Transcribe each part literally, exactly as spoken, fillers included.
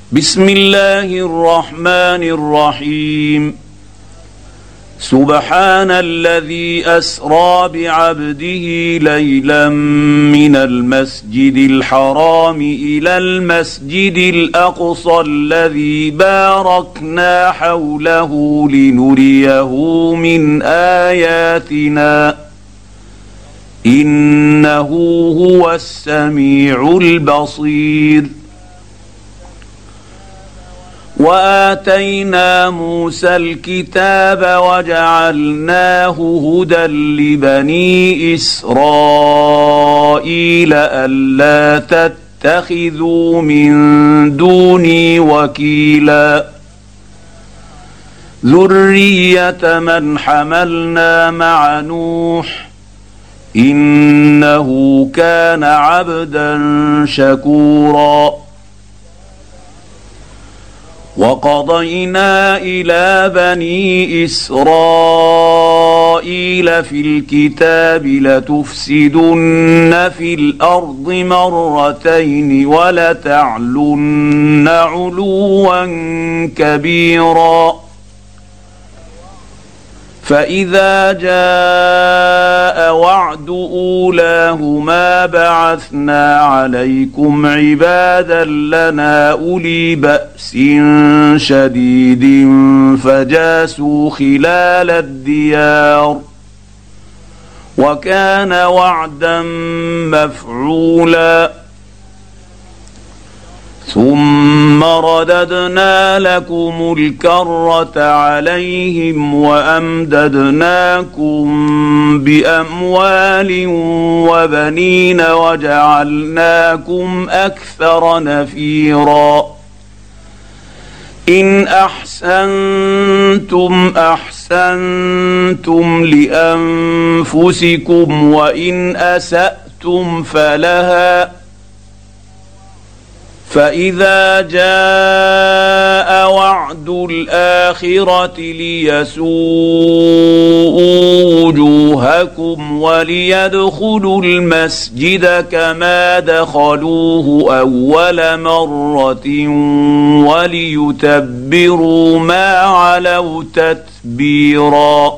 بسم الله الرحمن الرحيم. سبحان الذي أسرى بعبده ليلا من المسجد الحرام إلى المسجد الأقصى الذي باركنا حوله لنريه من آياتنا إنه هو السميع البصير. وآتينا موسى الكتاب وجعلناه هدى لبني إسرائيل ألا تتخذوا من دوني وكيلا ذرية من حملنا مع نوح إنه كان عبدا شكورا. وقضينا إلى بني إسرائيل في الكتاب لتفسدن في الأرض مرتين ولتعلن علوا كبيرا. فإذا جاء وعد أولاهما بعثنا عليكم عبادا لنا أولي بأس شديد فجاسوا خلال الديار وكان وعدا مفعولا. ثم رددنا لكم الكرة عليهم وأمددناكم بأموال وبنين وجعلناكم أكثر نفيرا. إن أحسنتم أحسنتم لأنفسكم وإن أسأتم فلها. فإذا جاء وعد الآخرة ليسوءوا وجوهكم وليدخلوا المسجد كما دخلوه أول مرة وليتبروا ما علوا تتبيرا.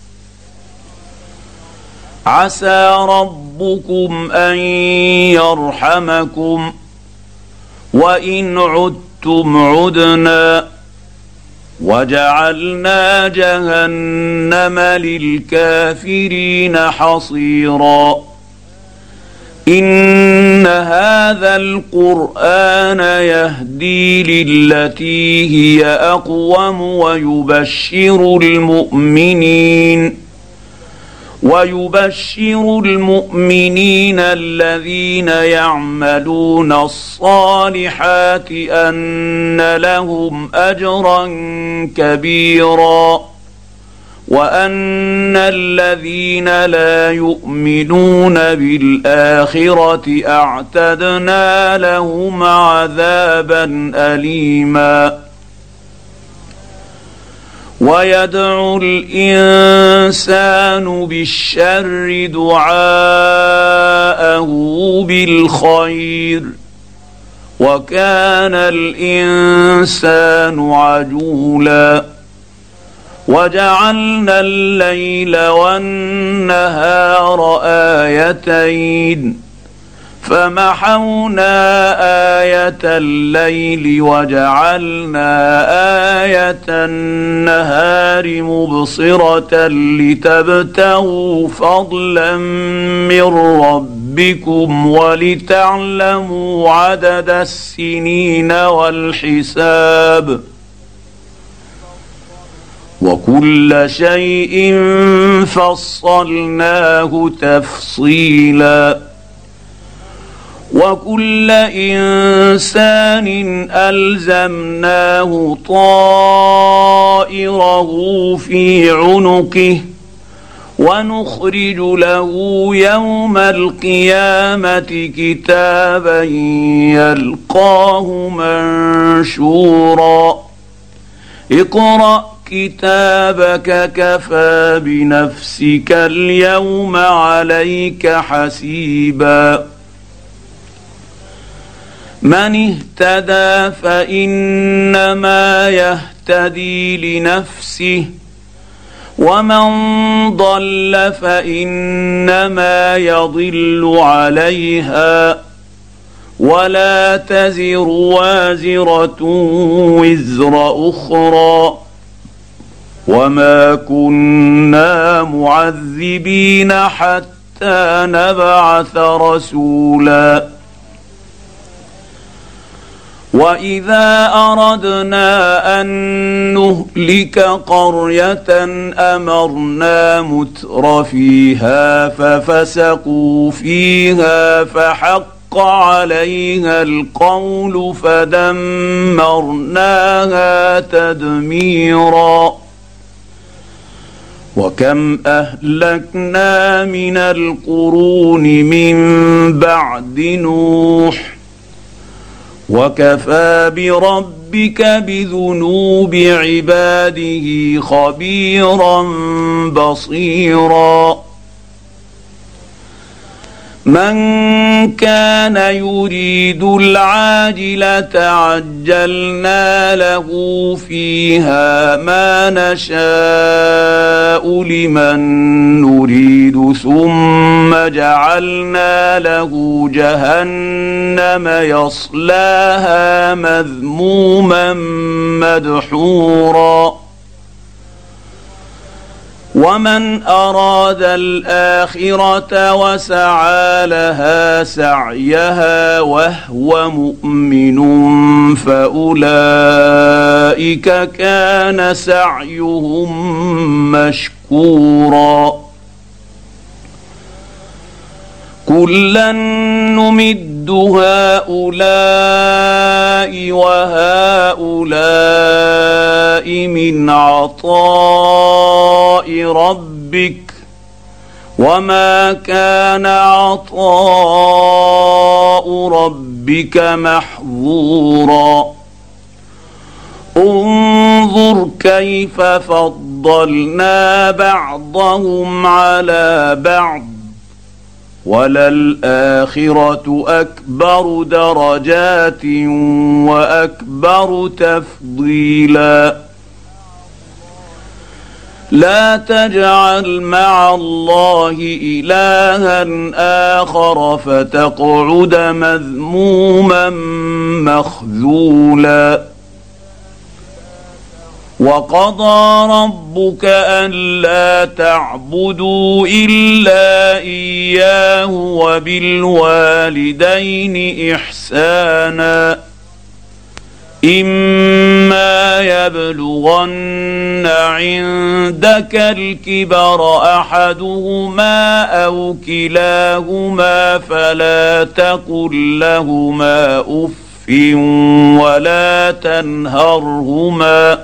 عسى ربكم أن يرحمكم وإن عدتم عدنا وجعلنا جهنم للكافرين حصيرا. إن هذا القرآن يهدي للتي هي أقوم ويبشر المؤمنين ويبشر المؤمنين الذين يعملون الصالحات أن لهم أجرا كبيرا وأن الذين لا يؤمنون بالآخرة أعتدنا لهم عذابا أليما. ويدعو الإنسان بالشر دعاءه بالخير وكان الإنسان عجولا. وجعلنا الليل والنهار آيتين فمحونا آية الليل وجعلنا آية النهار مبصرة لتبتغوا فضلا من ربكم ولتعلموا عدد السنين والحساب وكل شيء فصلناه تفصيلا. وكل إنسان ألزمناه طائره في عنقه ونخرج له يوم القيامة كتابا يلقاه منشورا. اقرأ كتابك كفى بنفسك اليوم عليك حسيبا. من اهتدى فإنما يهتدي لنفسه ومن ضل فإنما يضل عليها ولا تزر وازرة وزر أخرى وما كنا معذبين حتى نبعث رسولا وإذا أردنا أن نهلك قرية أمرنا متر فيها ففسقوا فيها فحق عليها القول فدمرناها تدميرا وكم أهلكنا من القرون من بعد نوح وكفى بربك بذنوب عباده خبيرا بصيرا من كان يريد العاجلة عجلنا له فيها ما نشاء لمن نريد ثم جعلنا له جهنم يصلاها مذموما مدحورا ومن أراد الآخرة وسعى لها سعيها وهو مؤمن فأولئك كان سعيهم مشكورا كلا نمد هؤلاء وهؤلاء من عطاء ربك وما كان عطاء ربك محظورا انظر كيف فضلنا بعضهم على بعض وللآخرة أكبر درجات وأكبر تفضيلا لا تجعل مع الله إلها آخر فتقعد مذموما مخذولا وقضى ربك ألا تعبدوا إلا إياه وبالوالدين إحسانا إما يبلغن عندك الكبر أحدهما أو كلاهما فلا تقل لهما أف ولا تنهرهما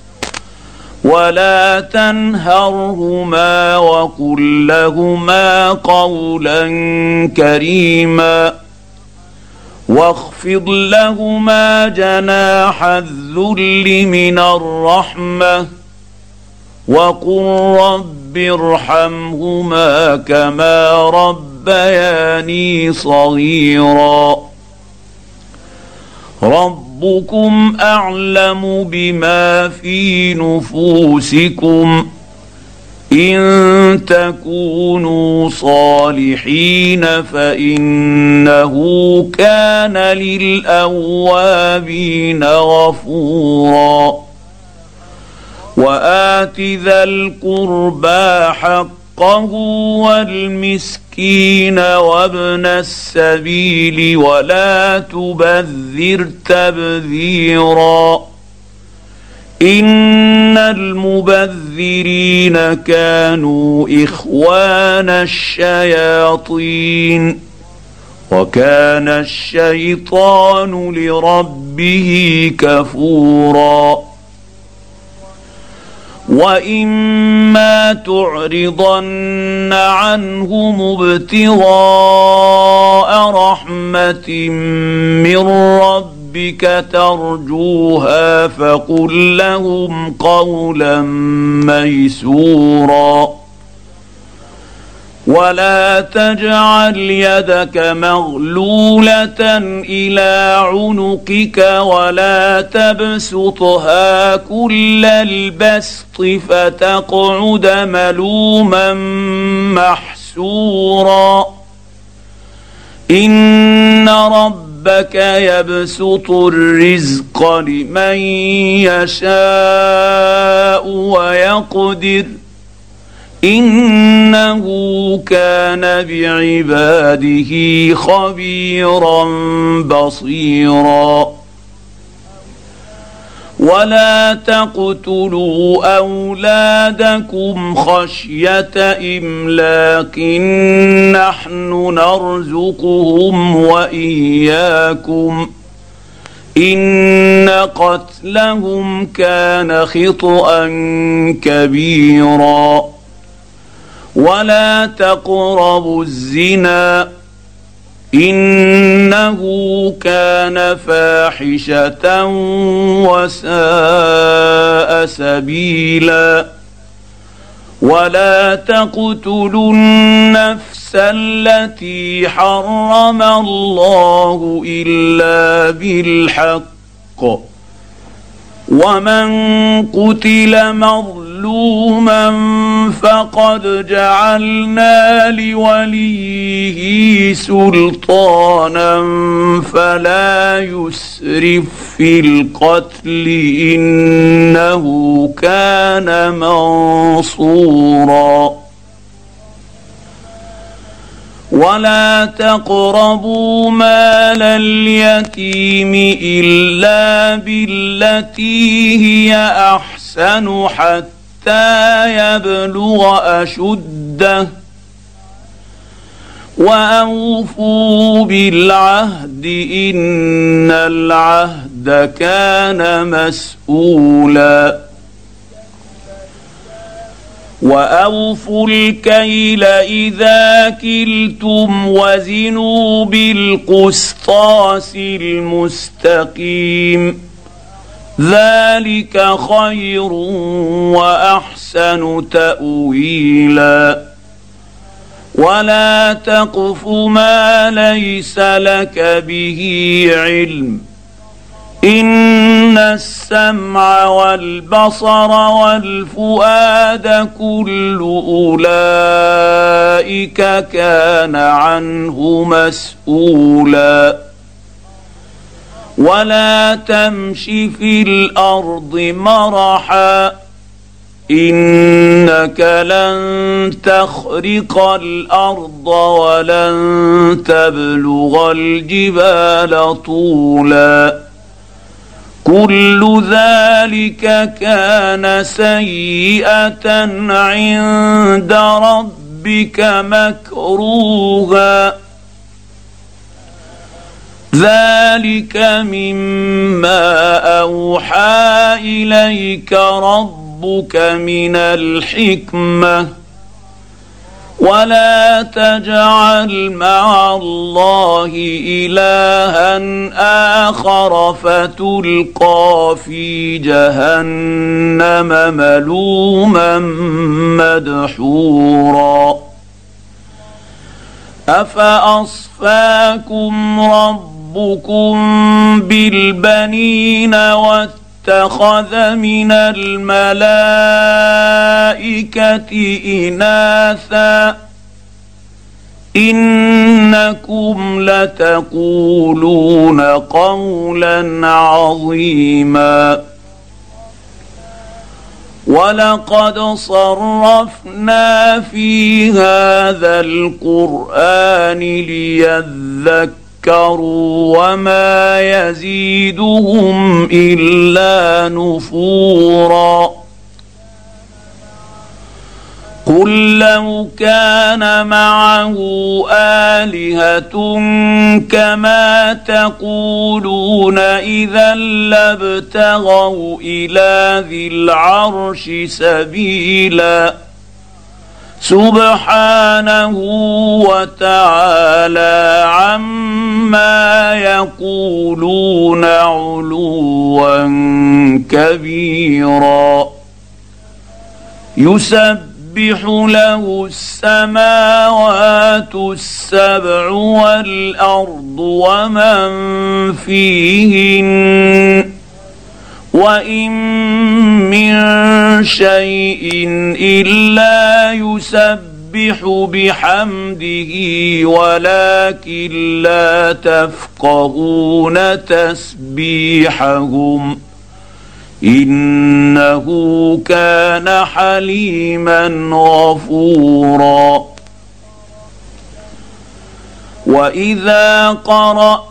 ولا تنهرهما وقل لهما قولا كريما واخفض لهما جناح الذل من الرحمة وقل رب ارحمهما كما ربياني صغيرا ربكم أعلم بما في نفوسكم إن تكونوا صالحين فإنه كان للأوابين غفورا وآت ذا القربى حقه والمسكين وابن السبيل ولا تبذر تبذيرا إن المبذرين كانوا إخوان الشياطين وكان الشيطان لربه كفورا وإما تعرضن عنهم ابتغاء رحمة من ربك ترجوها فقل لهم قولا ميسورا ولا تجعل يدك مغلولة إلى عنقك ولا تبسطها كل البسط فتقعد ملوما محسورا إن ربك يبسط الرزق لمن يشاء ويقدر إنه كان بعباده خبيرا بصيرا ولا تقتلوا أولادكم خشية إملاق نحن نرزقهم وإياكم إن قتلهم كان خطأ كبيرا ولا تقربوا الزنا إنه كان فاحشة وساء سبيلا ولا تقتلوا النفس التي حرم الله إلا بالحق ومن قتل مظلوما فقد جعلنا لوليه سلطانا فلا يسرف في القتل إنه كان منصورا ولا تقربوا مال اليتيم إلا بالتي هي أحسن حتى يبلغ أشده وأوفوا بالعهد إن العهد كان مسؤولا وأوفوا الكيل إذا كلتم وزنوا بالقسطاس المستقيم ذلك خير وأحسن تأويلا ولا تقف ما ليس لك به علم إن السمع والبصر والفؤاد كل أولئك كان عنه مسؤولا ولا تمش في الأرض مرحا إنك لن تخرق الأرض ولن تبلغ الجبال طولا كل ذلك كان سيئة عند ربك مكروها ذلك مما أوحى إليك ربك من الحكمة ولا تجعل مع الله إلها آخر فتلقى في جهنم ملوما مدحورا أفأصفاكم ربكم بالبنين واتخذ من الملائكة إناثا إنكم لتقولون قولا عظيما ولقد صرفنا في هذا القرآن ليذكروا وما يزيدهم إلا نفورا قل لو كان معه آلهة كما تقولون إذا لابتغوا إلى ذي العرش سبيلا سبحانه وتعالى عما يقولون علوا كبيرا يسبح له السماوات السبع والأرض ومن فيهن وإن من شيء إلا يسبح بحمده ولكن لا تفقهون تسبيحهم إنه كان حليما غفورا. وإذا قرأت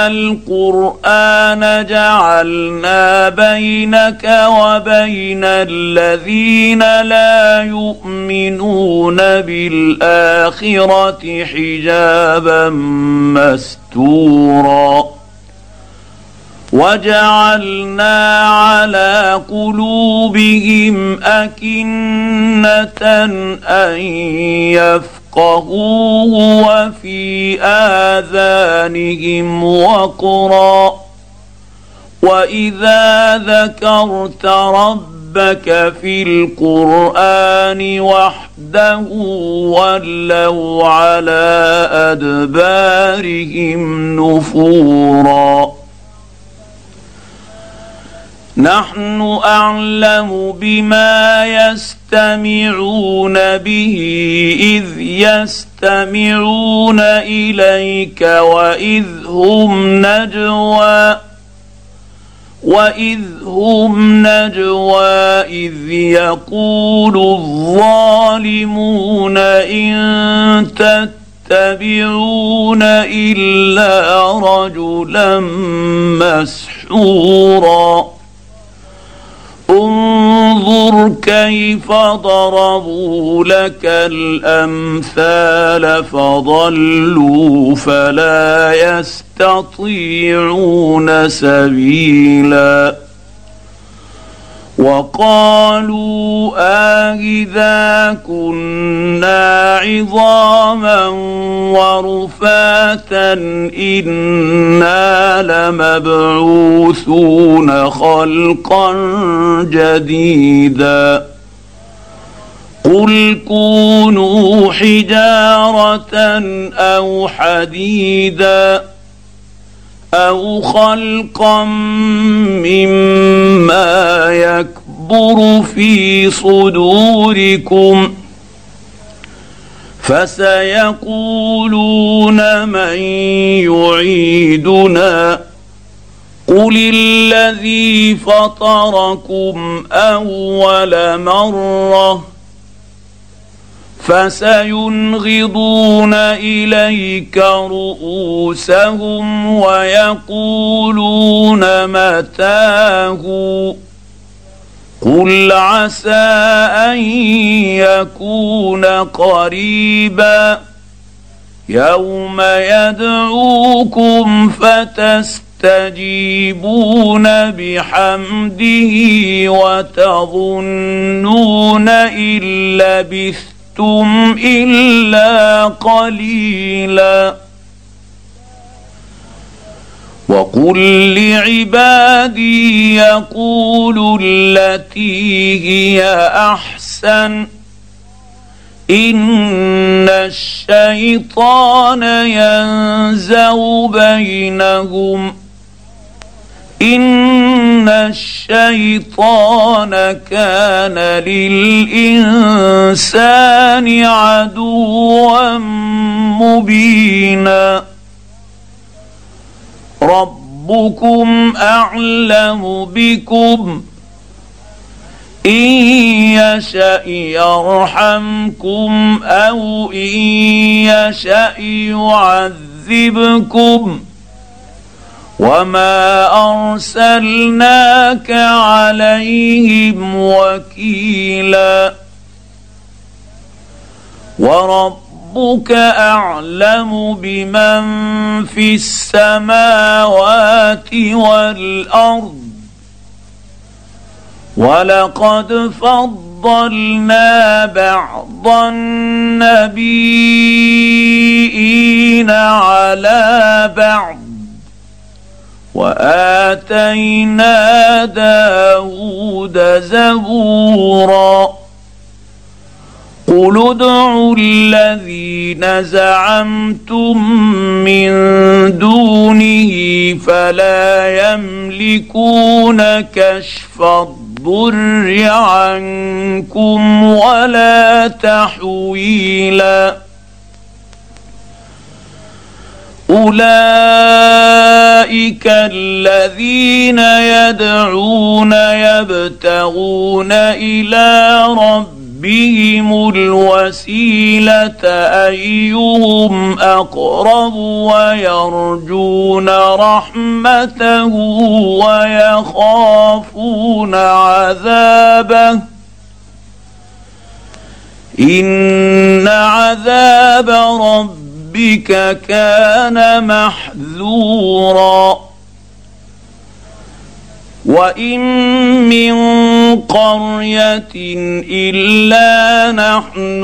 القرآن جعلنا بينك وبين الذين لا يؤمنون بالآخرة حجابا مستورا وجعلنا على قلوبهم أكنة أن يفقهوه وفي آذانهم وقرا وإذا ذكرت ربك في القرآن وحده ولوا على أدبارهم نفورا. نحن أعلم بما يستمعون به إذ يستمعون إليك وإذ هم نجوى وإذ هم نجوى إذ يقول الظالمون إن تتبعون إلا رجلا مسحورا. انظر كيف ضربوا لك الأمثال فضلوا فلا يستطيعون سبيلا. وقالوا أإذا كنا عظاما ورفاتا إنا لمبعوثون خلقا جديدا. قل كونوا حجارة أو حديدا أو خلقا مما يكبر في صدوركم فسيقولون من يعيدنا قل الذي فطركم أول مرة فسينغضون إليك رؤوسهم ويقولون متاه قل عسى أن يكون قريبا يوم يدعوكم فتستجيبون بحمده وتظنون إن لبثتم إلا قليلا. وقل لعبادي يقولوا التي هي أحسن إن الشيطان ينزغ بينهم إن الشيطان كان للإنسان عدوا مبينا. ربكم أعلم بكم إن يشأ يرحمكم أو إن يشأ يعذبكم وما أرسلناك عليهم وكيلا. وربك أعلم بمن في السماوات والأرض ولقد فضلنا بعض النبيين على بعض وآتينا داود زبورا. قل ادعوا الذين زعمتم من دونه فلا يملكون كشف الضر عنكم ولا تحويلا أولئك الذين يدعون يبتغون إلى ربهم الوسيلة أيهم أقرب ويرجون رحمته ويخافون عذابه إن عذاب ربهم ربك كان محذورا وإن من قرية إلا نحن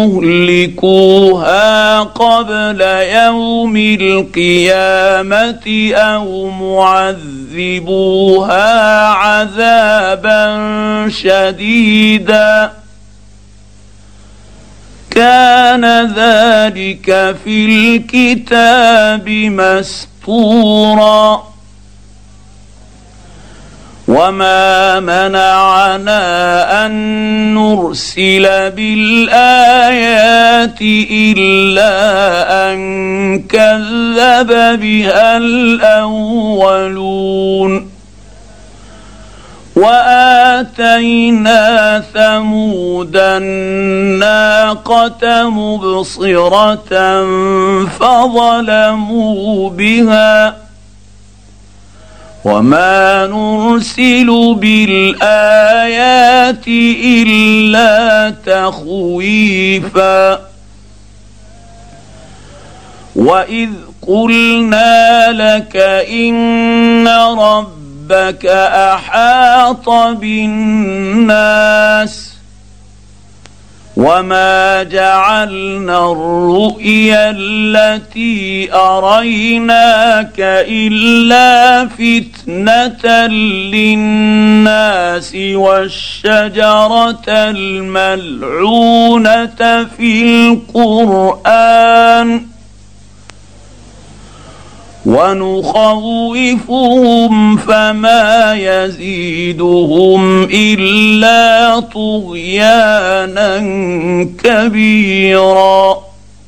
مهلكوها قبل يوم القيامة أو معذبوها عذابا شديدا كان ذلك في الكتاب مسطورا وما منعنا أن نرسل بالآيات إلا أن كذب بها الأولون وآتينا ثمود الناقة مبصرة فظلموا بها وما نرسل بالآيات إلا تخويفا وإذ قلنا لك إن رب ربك أحاط بالناس وما جعلنا الرؤيا التي أريناك إلا فتنة للناس والشجرة الملعونة في القرآن ونخوفهم فما يزيدهم إلا طغيانا كبيرا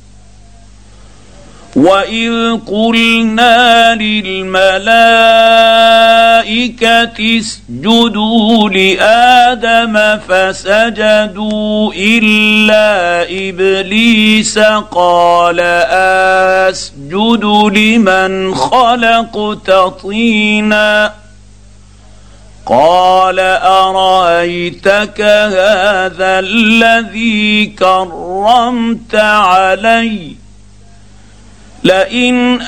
وإذ قلنا للملائكة اسجدوا لآدم فسجدوا إلا إبليس قال أسجد لمن خلقت طينا قال أرأيتك هذا الذي كرمت علي لئن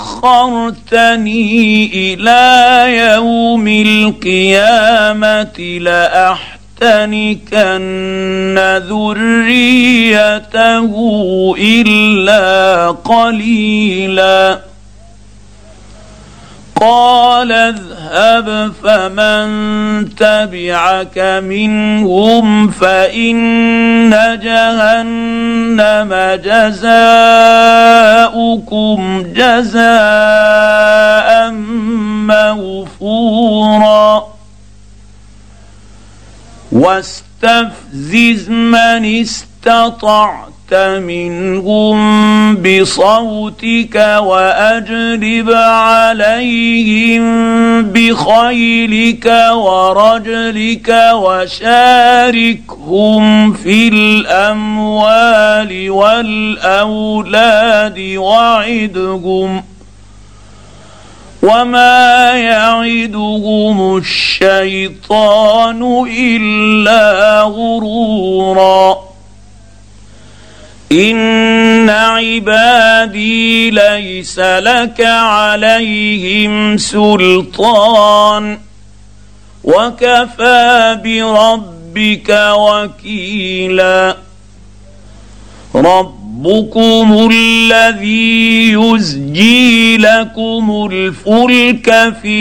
أخرتني إلى يوم القيامة لأحتنكن ذريته إلا قليلا قال اذهب فمن تبعك منهم فإن جهنم جزاؤكم جزاء موفورا واستفزز من استطعت منهم بصوتك وأجلب عليهم بخيلك ورجلك وشاركهم في الأموال والأولاد وعدهم وما يعدهم الشيطان إلا غرورا إن عبادي ليس لك عليهم سلطان وكفى بربك وكيلا ربكم الذي يزجي لكم الفلك في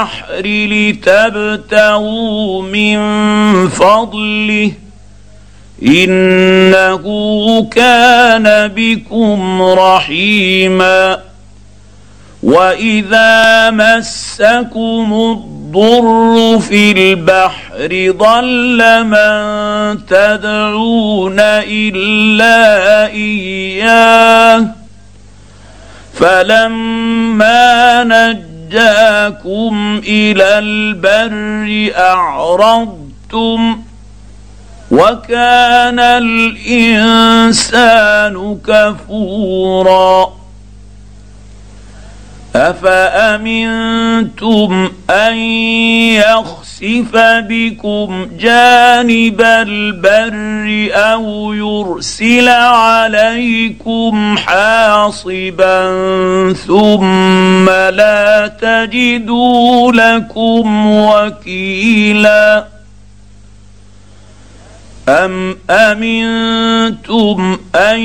البحر لتبتغوا من فضله انه كان بكم رحيما. واذا مسكم الضر في البحر ضل من تدعون الا اياه فلما نجاكم الى البر اعرضتم وكان الانسان كفورا. افامنتم ان يخسف بكم جانب البر او يرسل عليكم حاصبا ثم لا تجدوا لكم وكيلا. أم أمنتم أن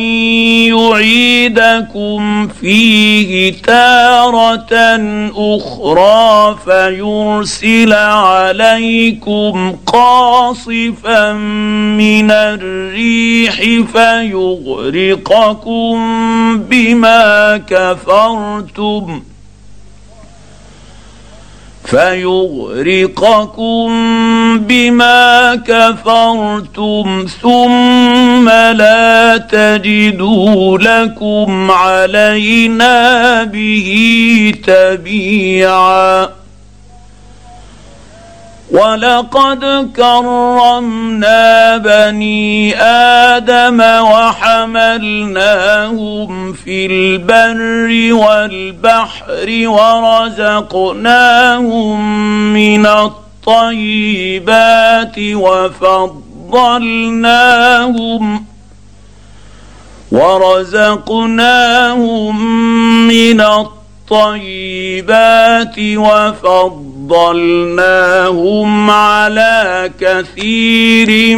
يعيدكم فيه تارة أخرى فيرسل عليكم قاصفا من الريح فيغرقكم بما كفرتم فيغرقكم بما كفرتم ثم لا تجدوا لكم علينا به تبيعا. ولقد كرمنا بني آدم وحملناهم في البر والبحر ورزقناهم من الطيبات وفضلناهم ورزقناهم من الطيبات وفضلناهم على كثير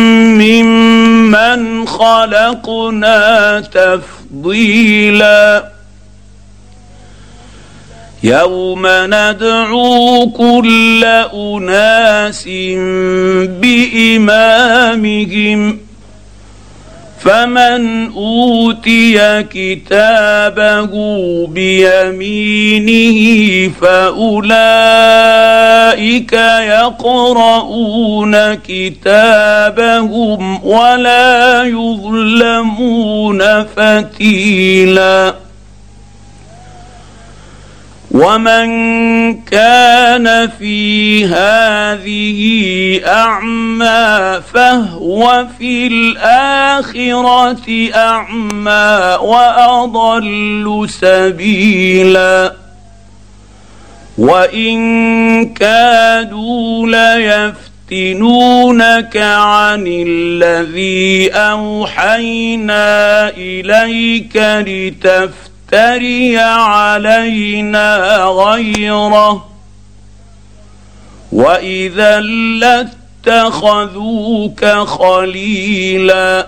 ممن خلقنا تفضيلا. يوم ندعو كل أناس بإمامهم فمن أوتي كتابه بيمينه فأولئك يقرؤون كتابهم ولا يظلمون فتيلا. ومن كان في هذه أعمى فهو في الآخرة أعمى وأضل سبيلا. وإن كادوا ليفتنونك عن الذي أوحينا إليك لتفتن تري علينا غيره وإذا لاتخذوك خليلا.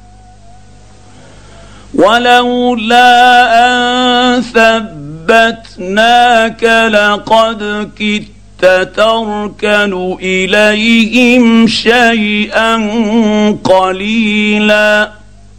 ولولا أن ثبتناك لقد كدت تركن إليهم شيئا قليلا.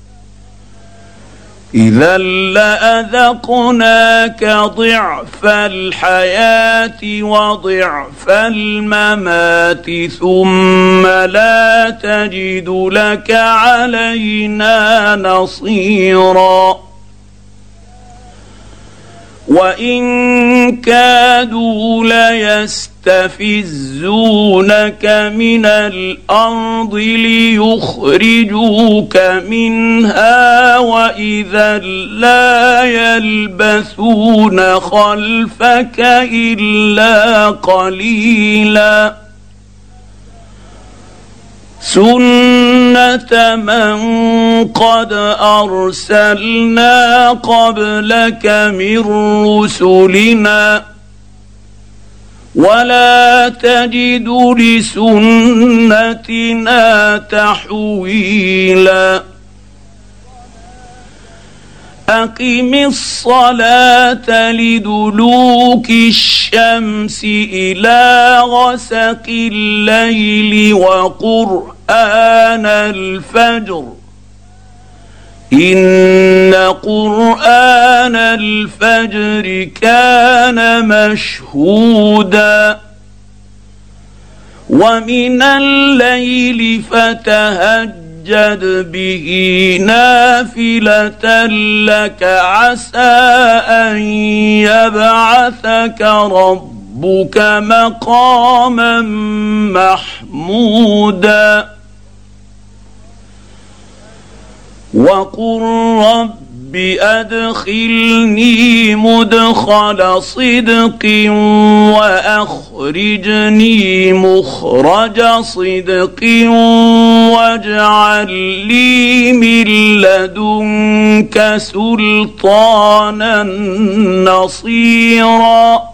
إذا لأذقناك ضعف الحياة وضعف الممات ثم لا تجد لك علينا نصيرا. وإن كادوا ليستفزونك من الأرض ليخرجوك منها وإذا لا يلبثون خلفك إلا قليلا. سنة من قد أرسلنا قبلك من رسلنا ولا تجد لسنتنا تحويلا. أقم الصلاة لدلوك الشمس إلى غسق الليل وقرآن قرآن الفجر إن قرآن الفجر كان مشهودا ومن الليل فتهجد به نافلة لك عسى أن يبعثك ربك مقاما محمودا وقل رب أدخلني مدخل صدق وأخرجني مخرج صدق واجعل لي من لدنك سلطانا نصيرا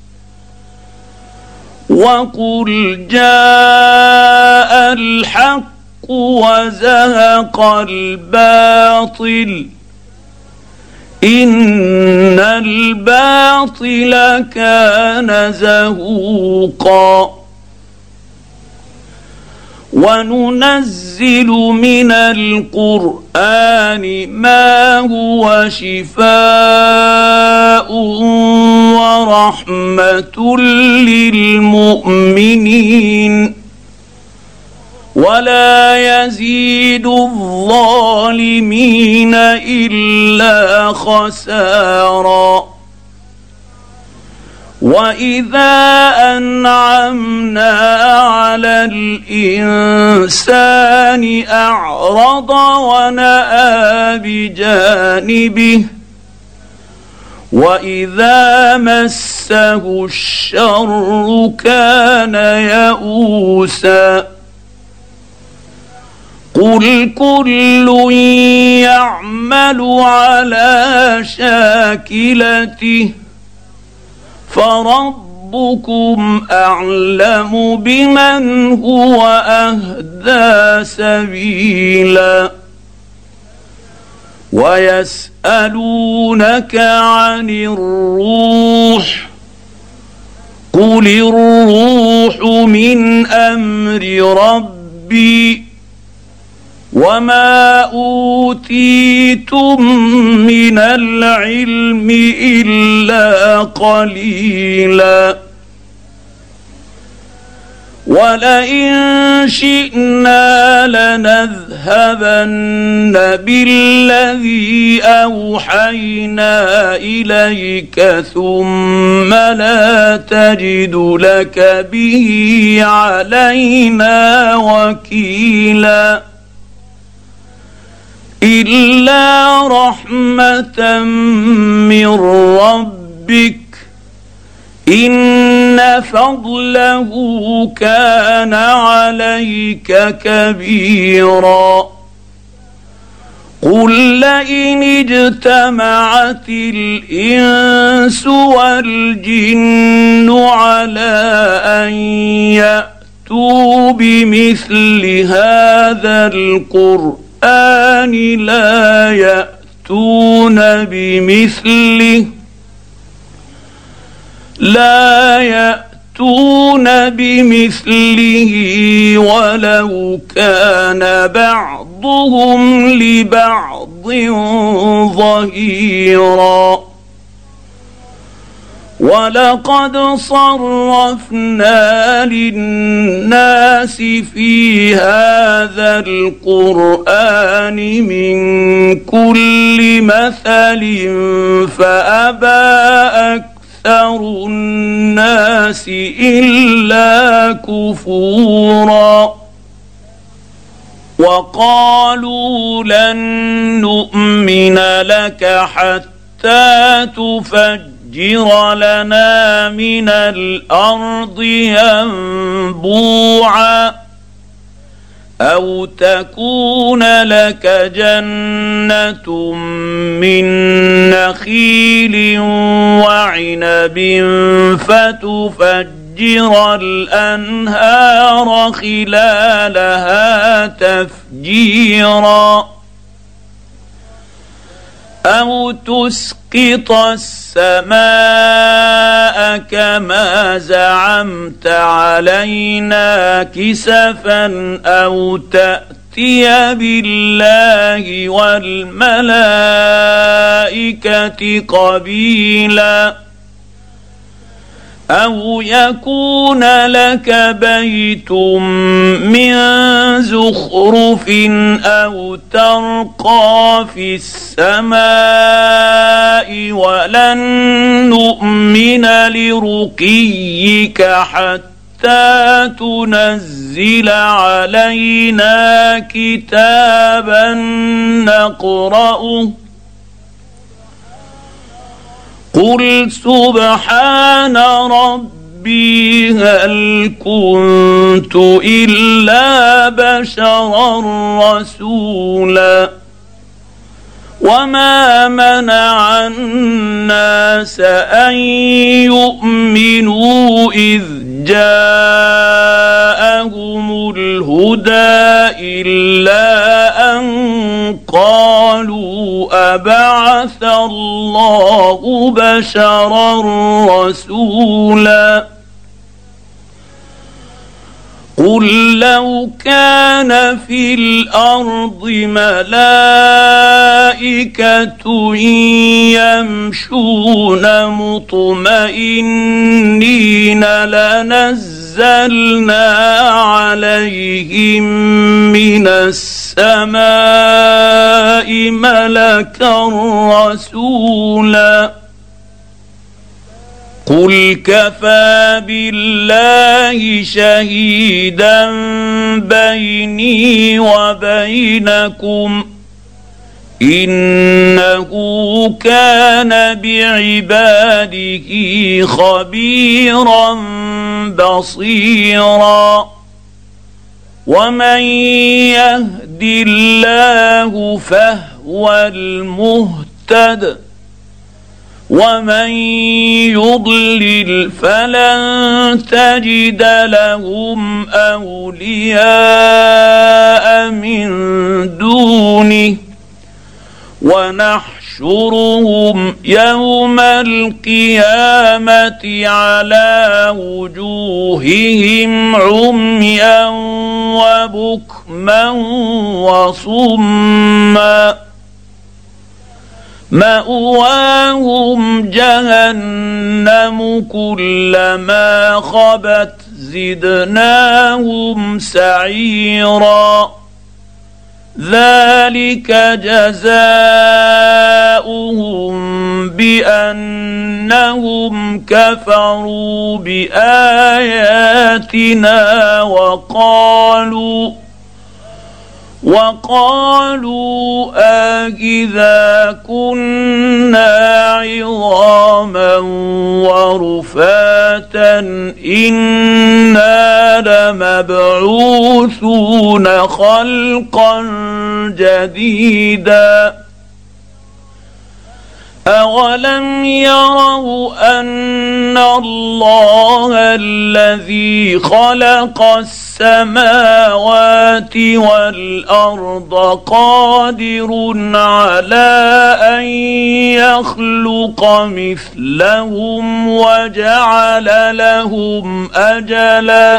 وقل جاء الحق وزهق الباطل إن الباطل كان زهوقا وننزل من القرآن ما هو شفاء ورحمة للمؤمنين ولا يزيد الظالمين إلا خسارا وإذا أنعمنا على الإنسان أعرض ونأى بجانبه وإذا مسه الشر كان يئوسا قل كل يعمل على شاكلته فربكم أعلم بمن هو أهدى سبيلا ويسألونك عن الروح قل الروح من أمر ربي وما أوتيتم من العلم إلا قليلا ولئن شئنا لنذهبن بالذي أوحينا إليك ثم لا تجد لك به علينا وكيلا إلا رحمة من ربك إن فضله كان عليك كبيرا قل لئن اجتمعت الإنس والجن على أن يأتوا بمثل هذا القرآن القرآن لا يأتون بمثله لا يأتون بمثله ولو كان بعضهم لبعض ظهيرا ولقد صرفنا للناس في هذا القرآن من كل مثل فأبى أكثر الناس إلا كفورا وقالوا لن نؤمن لك حتى تفجر فجر لنا من الأرض ينبوعا أو تكون لك جنة من نخيل وعنب فتفجر الأنهار خلالها تفجيرا أو تسقط السماء كما زعمت علينا كسفا أو تأتي بالله والملائكة قبيلا أو يكون لك بيت من زخرف أو ترقى في السماء ولن نؤمن لرقيك حتى تنزل علينا كتابا نقرأه قل سبحان ربي هل كنت إلا بشرا رسولا وما منع الناس أن يؤمنوا إذ جاءهم الهدى إلا أن قالوا أبعث الله بشرا رسولا قل لو كان في الأرض ملائكة يمشون مطمئنين لنزلنا عليهم من السماء ملكا رسولا قل كفى بالله شهيدا بيني وبينكم إنه كان بعباده خبيرا بصيرا ومن يهد الله فهو المهتد ومن يضلل فلن تجد لهم أولياء من دونه ونحشرهم يوم القيامة على وجوههم عميا وبكما وصما مأواهم جهنم كلما خبت زدناهم سعيرا ذلك جزاؤهم بأنهم كفروا بآياتنا وقالوا وقالوا أإذا كنا عظاما ورفاتا إنا لمبعوثون خلقا جديدا أولم يروا أن الله الذي خلق السماوات والأرض قادر على أن يخلق مثلهم وجعل لهم أجلا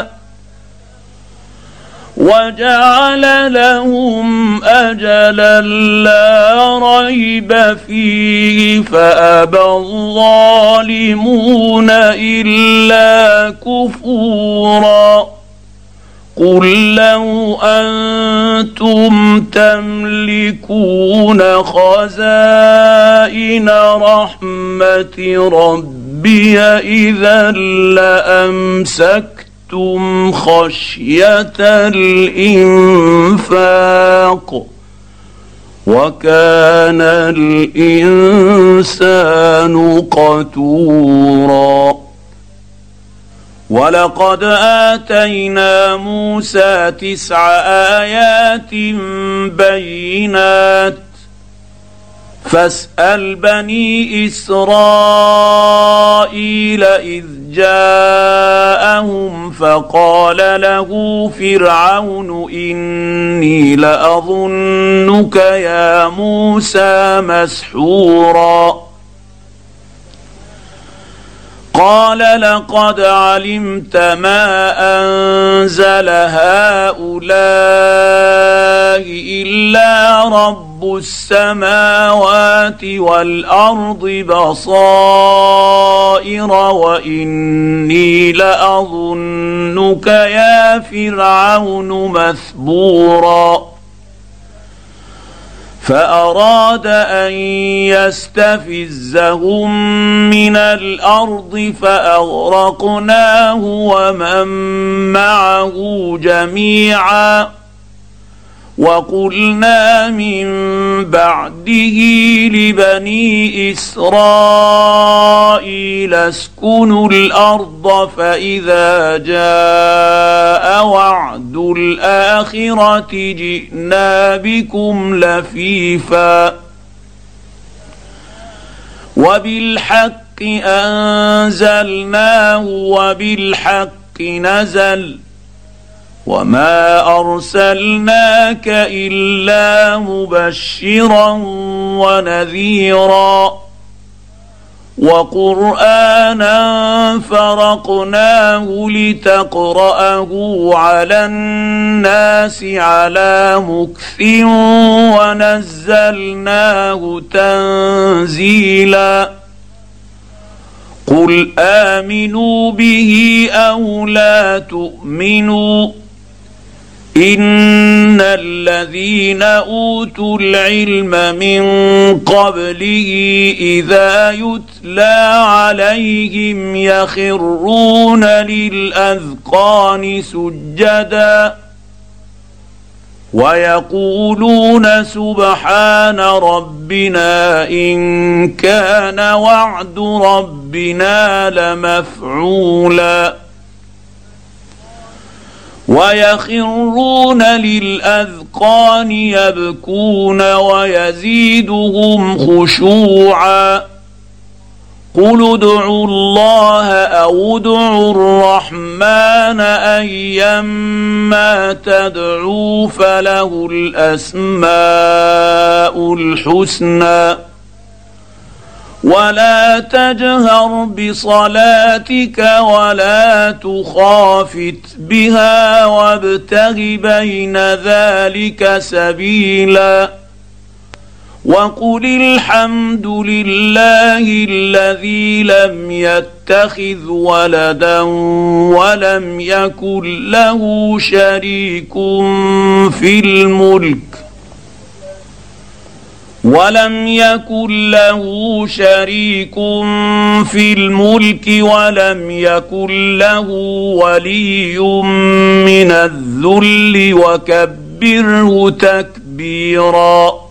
وجعل لهم أجلا لا ريب فيه فأبى الظالمون إلا كفورا قل لو أنتم تملكون خزائن رحمة ربي إذا لأمسكتم خشية الإنفاق وكان الإنسان قتورا ولقد آتينا موسى تسع آيات بينات فاسأل بني إسرائيل إذ جاءهم فقال له فرعون إني لأظنك يا موسى مسحورا قال لقد علمت ما أنزل هؤلاء إلا رب السماوات والأرض بصائر وإني لأظنك يا فرعون مثبورا فأراد أن يستفزهم من الأرض فأغرقناه ومن معه جميعا وقلنا من بعده لبني إسرائيل اسكنوا الأرض فإذا جاء وعد الآخرة جئنا بكم لفيفا وبالحق أنزلناه وبالحق نزل وما أرسلناك إلا مبشرا ونذيرا وقرآنا فرقناه لتقرأه على الناس على مكث ونزلناه تنزيلا قل آمنوا به أو لا تؤمنوا إن الذين أوتوا العلم من قبله إذا يتلى عليهم يخرون للأذقان سجدا ويقولون سبحان ربنا إن كان وعد ربنا لمفعولا ويخرون للأذقان يبكون ويزيدهم خشوعا قل ادعوا الله أو ادعوا الرحمن أيما تدعوا فله الأسماء الحسنى ولا تجهر بصلاتك ولا تخافت بها وابتغ بين ذلك سبيلا وقل الحمد لله الذي لم يتخذ ولدا ولم يكن له شريك في الملك ولم يكن له شريك في الملك ولم يكن له ولي من الذل وكبره تكبيرا